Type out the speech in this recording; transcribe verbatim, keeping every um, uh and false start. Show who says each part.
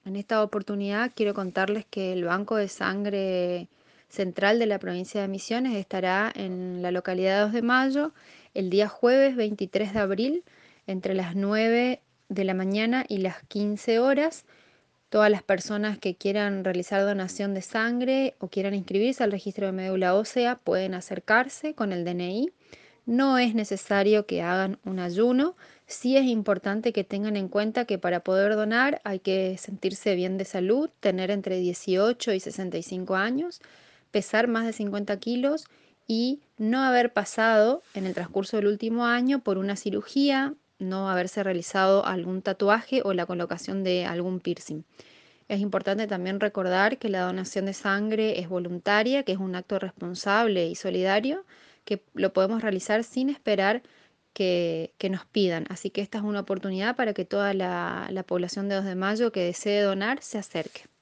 Speaker 1: En esta oportunidad quiero contarles que el Banco de Sangre Central de la provincia de Misiones estará en la localidad de dos de Mayo el día jueves veintitrés de abril entre las nueve de la mañana y las quince horas. Todas las personas que quieran realizar donación de sangre o quieran inscribirse al registro de médula ósea pueden acercarse con el D N I. No es necesario que hagan un ayuno. Sí es importante que tengan en cuenta que para poder donar hay que sentirse bien de salud, tener entre dieciocho y sesenta y cinco años, pesar más de cincuenta kilos y no haber pasado en el transcurso del último año por una cirugía, no haberse realizado algún tatuaje o la colocación de algún piercing. Es importante también recordar que la donación de sangre es voluntaria, que es un acto responsable y solidario, que lo podemos realizar sin esperar que, que nos pidan. Así que esta es una oportunidad para que toda la, la población de dos de Mayo que desee donar se acerque.